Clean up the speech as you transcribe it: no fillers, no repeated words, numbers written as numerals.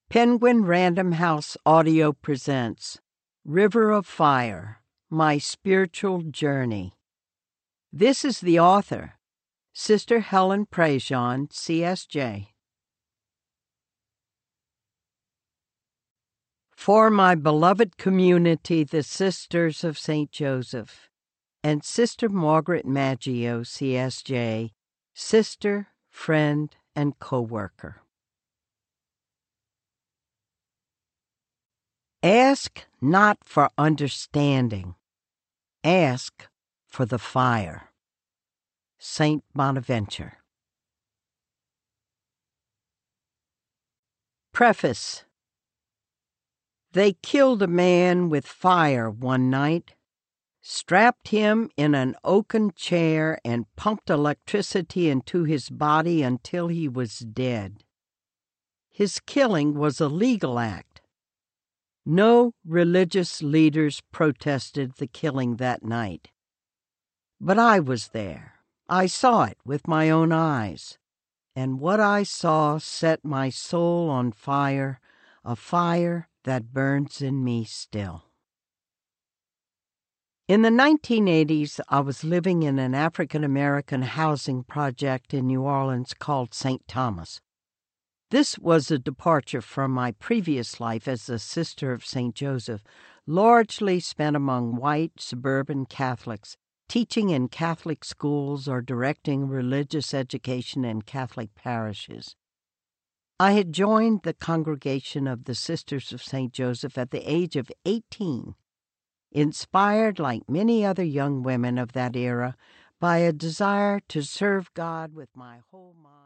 Penguin Random House Audio presents River of Fire, My Spiritual Journey. This is the author, Sister Helen Prejean, CSJ. For my beloved community, the Sisters of St. Joseph, and Sister Margaret Maggio, CSJ, sister, friend, and co-worker. Ask not for understanding. Ask for the fire. Saint Bonaventure. Preface. They killed a man with fire one night, strapped him in an oaken chair, and pumped electricity into his body until he was dead. His killing was a legal act. No religious leaders protested the killing that night. But I was there. I saw it with my own eyes. And what I saw set my soul on fire, a fire that burns in me still. In the 1980s, I was living in an African-American housing project in New Orleans called St. Thomas. This was a departure from my previous life as a sister of St. Joseph, largely spent among white suburban Catholics, teaching in Catholic schools or directing religious education in Catholic parishes. I had joined the congregation of the Sisters of St. Joseph at the age of 18, inspired like many other young women of that era by a desire to serve God with my whole mind.